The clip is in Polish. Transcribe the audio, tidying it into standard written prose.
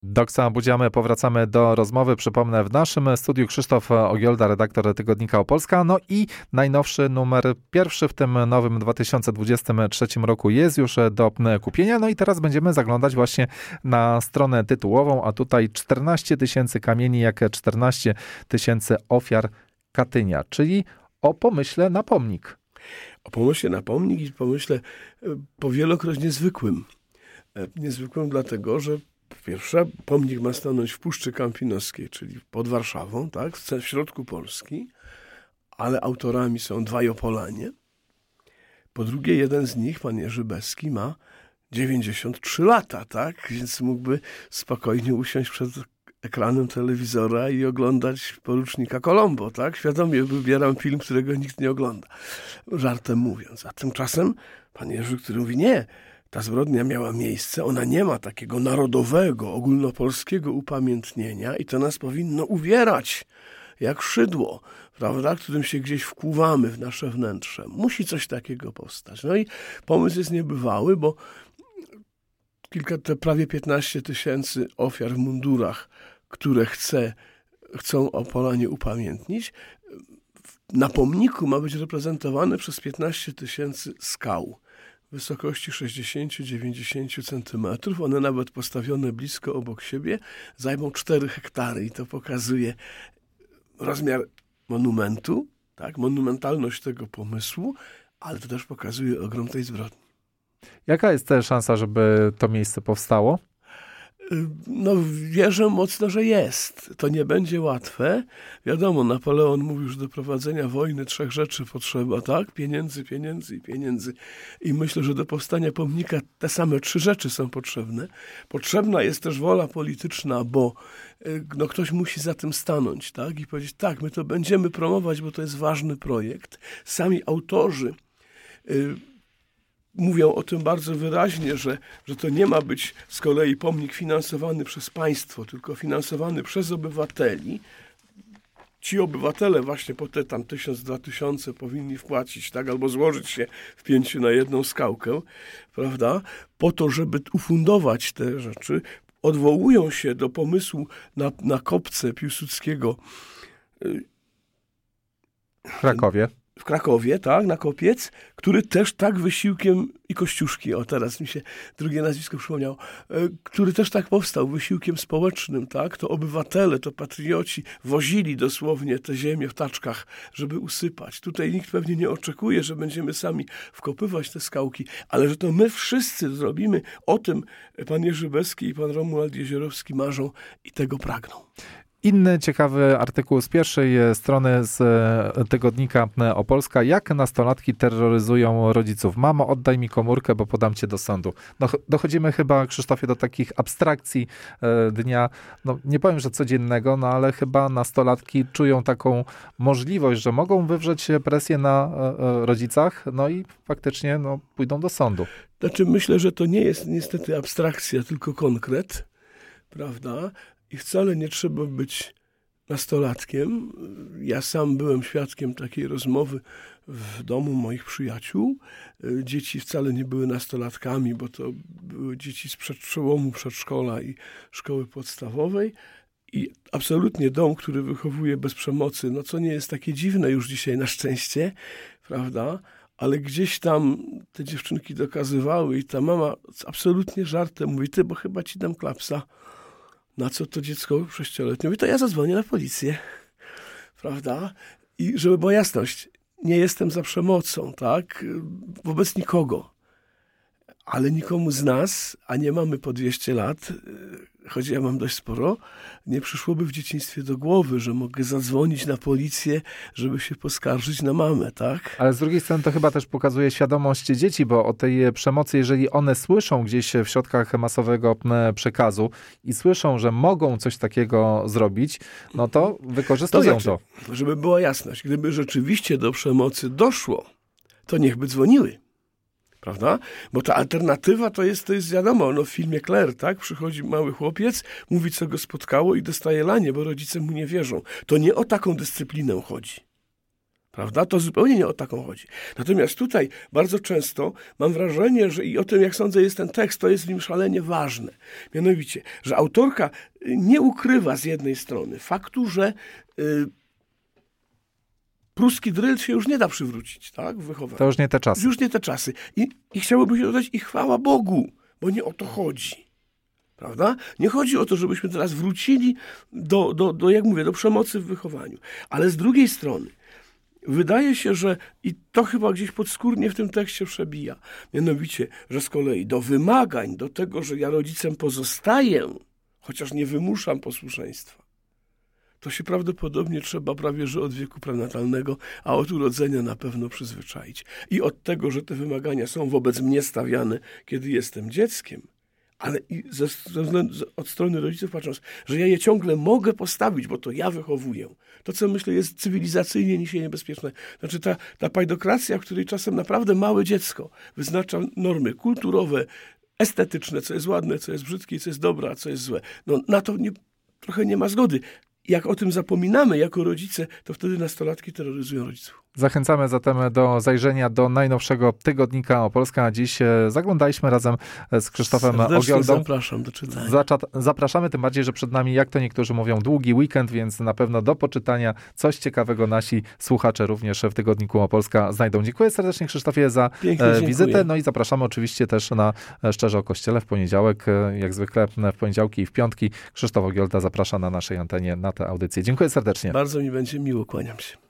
Doksa Budziamy, powracamy do rozmowy. Przypomnę, w naszym studiu Krzysztof Ogiolda, redaktor tygodnika Opolska. No i najnowszy numer, pierwszy w tym nowym 2023 roku jest już do kupienia. No i teraz będziemy zaglądać właśnie na stronę tytułową, a tutaj 14 tysięcy kamieni, jak 14 tysięcy ofiar Katynia, czyli o pomyśle na pomnik. O pomyśle na pomnik i pomyśle powielokroć niezwykłym. Niezwykłym dlatego, że po pierwsze, pomnik ma stanąć w Puszczy Kampinoskiej, czyli pod Warszawą, tak, w środku Polski, ale autorami są dwaj Opolanie. Po drugie, jeden z nich, pan Jerzy Beski, ma 93 lata, tak, więc mógłby spokojnie usiąść przed ekranem telewizora i oglądać Porucznika Colombo, tak? Świadomie wybieram film, którego nikt nie ogląda. Żartem mówiąc. A tymczasem pan Jerzy, który mówi, nie, ta zbrodnia miała miejsce, ona nie ma takiego narodowego, ogólnopolskiego upamiętnienia i to nas powinno uwierać jak szydło, prawda, którym się gdzieś wkuwamy w nasze wnętrze. Musi coś takiego powstać. No i pomysł jest niebywały, bo prawie 15 tysięcy ofiar w mundurach, które chcą Opolanie upamiętnić, na pomniku ma być reprezentowane przez 15 tysięcy skał wysokości 60-90 centymetrów. One nawet postawione blisko obok siebie zajmą 4 hektary i to pokazuje rozmiar monumentu, tak, monumentalność tego pomysłu, ale to też pokazuje ogrom tej zbrodni. Jaka jest szansa, żeby to miejsce powstało? No wierzę mocno, że jest. To nie będzie łatwe. Wiadomo, Napoleon mówił, że do prowadzenia wojny 3 rzeczy potrzeba, tak? Pieniędzy, pieniędzy i pieniędzy. I myślę, że do powstania pomnika te same 3 rzeczy są potrzebne. Potrzebna jest też wola polityczna, bo ktoś musi za tym stanąć, tak? I powiedzieć, tak, my to będziemy promować, bo to jest ważny projekt. Sami autorzy mówią o tym bardzo wyraźnie, że to nie ma być z kolei pomnik finansowany przez państwo, tylko finansowany przez obywateli. Ci obywatele właśnie po te tam 1000-2000 powinni wpłacić, tak, albo złożyć się w 5 na 1 skałkę, prawda, po to, żeby ufundować te rzeczy. Odwołują się do pomysłu na kopce Piłsudskiego w Krakowie, tak, na kopiec, który też tak wysiłkiem, i Kościuszki, teraz mi się drugie nazwisko przypomniało, który też tak powstał wysiłkiem społecznym, tak, to obywatele, to patrioci wozili dosłownie te ziemię w taczkach, żeby usypać. Tutaj nikt pewnie nie oczekuje, że będziemy sami wkopywać te skałki, ale że to my wszyscy zrobimy, o tym pan Jerzy Beski i pan Romuald Jeziorowski marzą i tego pragną. Inny ciekawy artykuł z pierwszej strony z tygodnika Opolska. Jak nastolatki terroryzują rodziców? Mamo, oddaj mi komórkę, bo podam cię do sądu. No, dochodzimy chyba, Krzysztofie, do takich abstrakcji dnia, no nie powiem, że codziennego, no ale chyba nastolatki czują taką możliwość, że mogą wywrzeć presję na rodzicach, no i faktycznie pójdą do sądu. Znaczy myślę, że to nie jest niestety abstrakcja, tylko konkret, prawda? I wcale nie trzeba być nastolatkiem. Ja sam byłem świadkiem takiej rozmowy w domu moich przyjaciół. Dzieci wcale nie były nastolatkami, bo to były dzieci z przełomu przedszkola i szkoły podstawowej. I absolutnie dom, który wychowuje bez przemocy, no co nie jest takie dziwne już dzisiaj na szczęście, prawda? Ale gdzieś tam te dziewczynki dokazywały i ta mama absolutnie żartem mówi, ty, bo chyba ci dam klapsa. Na co to dziecko 6-letnie mówi, to ja zadzwonię na policję, prawda? I żeby była jasność, nie jestem za przemocą, tak? Wobec nikogo. Ale nikomu z nas, a nie mamy po 200 lat, choć ja mam dość sporo, nie przyszłoby w dzieciństwie do głowy, że mogę zadzwonić na policję, żeby się poskarżyć na mamę, tak? Ale z drugiej strony to chyba też pokazuje świadomość dzieci, bo o tej przemocy, jeżeli one słyszą gdzieś w środkach masowego przekazu i słyszą, że mogą coś takiego zrobić, no to wykorzystują to. Żeby była jasność, gdyby rzeczywiście do przemocy doszło, to niechby dzwoniły. Prawda? Bo ta alternatywa to jest wiadomo, w filmie Claire, tak? Przychodzi mały chłopiec, mówi, co go spotkało i dostaje lanie, bo rodzice mu nie wierzą. To nie o taką dyscyplinę chodzi. Prawda? To zupełnie nie o taką chodzi. Natomiast tutaj bardzo często mam wrażenie, że i o tym, jak sądzę, jest ten tekst, to jest w nim szalenie ważne. Mianowicie, że autorka nie ukrywa z jednej strony faktu, że pruski dryl się już nie da przywrócić, tak, w wychowaniu. To już nie te czasy. Już nie te czasy. I chciałoby się dodać, i chwała Bogu, bo nie o to chodzi. Prawda? Nie chodzi o to, żebyśmy teraz wrócili do jak mówię, do przemocy w wychowaniu. Ale z drugiej strony wydaje się, że i to chyba gdzieś podskórnie w tym tekście przebija, mianowicie, że z kolei do wymagań, do tego, że ja rodzicem pozostaję, chociaż nie wymuszam posłuszeństwa, to się prawdopodobnie trzeba prawie że od wieku prenatalnego, a od urodzenia na pewno przyzwyczaić. I od tego, że te wymagania są wobec mnie stawiane, kiedy jestem dzieckiem, ale i od strony rodziców patrząc, że ja je ciągle mogę postawić, bo to ja wychowuję. To, co myślę, jest cywilizacyjnie dzisiaj niebezpieczne. Znaczy ta pajdokracja, w której czasem naprawdę małe dziecko wyznacza normy kulturowe, estetyczne, co jest ładne, co jest brzydkie, co jest dobre, a co jest złe. No, na to trochę nie ma zgody. Jak o tym zapominamy jako rodzice, to wtedy nastolatki terroryzują rodziców. Zachęcamy zatem do zajrzenia do najnowszego tygodnika Opolska. Dziś zaglądaliśmy razem z Krzysztofem Ogiołdą. Zapraszam do czytania. Zapraszamy, tym bardziej, że przed nami, jak to niektórzy mówią, długi weekend, więc na pewno do poczytania coś ciekawego nasi słuchacze również w tygodniku Opolska znajdą. Dziękuję serdecznie, Krzysztofie, za wizytę. No i zapraszamy oczywiście też na Szczerze o Kościele w poniedziałek, jak zwykle w poniedziałki i w piątki. Krzysztof Ogiolda zaprasza na naszej antenie na tę audycję. Dziękuję serdecznie. Bardzo mi będzie miło, kłaniam się.